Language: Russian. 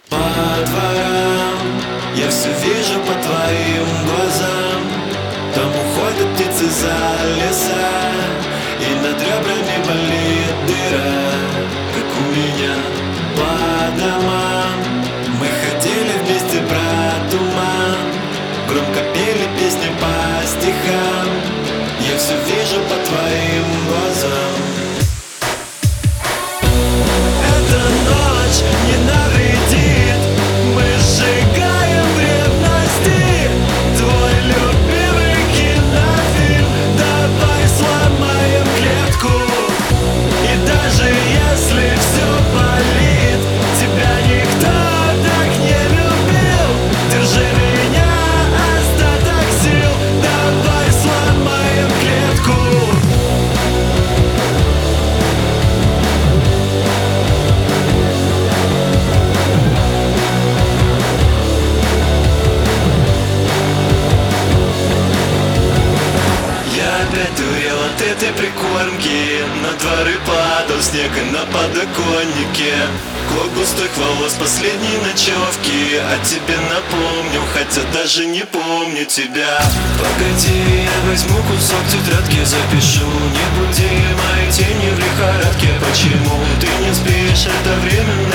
По дворам я все вижу по твоим глазам. Там уходят птицы за леса, и над ребрами болит дыра, как у меня. По домам мы ходили вместе про туман, громко пели песни по стихам. Я все вижу по твоим глазам. Эта ночь не навредит, мы сжигаем в ревности твой любимый кинофильм. Давай сломаем клетку, и даже если все болит, тебя никто так не любил. Держи меня, остаток сил, давай сломаем клетку. Опять дурел от этой прикормки. На дворы падал снег и на подоконнике. Клок густых волос последней ночевки. О тебе напомню, хотя даже не помню тебя. Погоди, я возьму кусок тетрадки, запишу. Не буди мои тени в лихорадке. Почему ты не спишь? Это временно.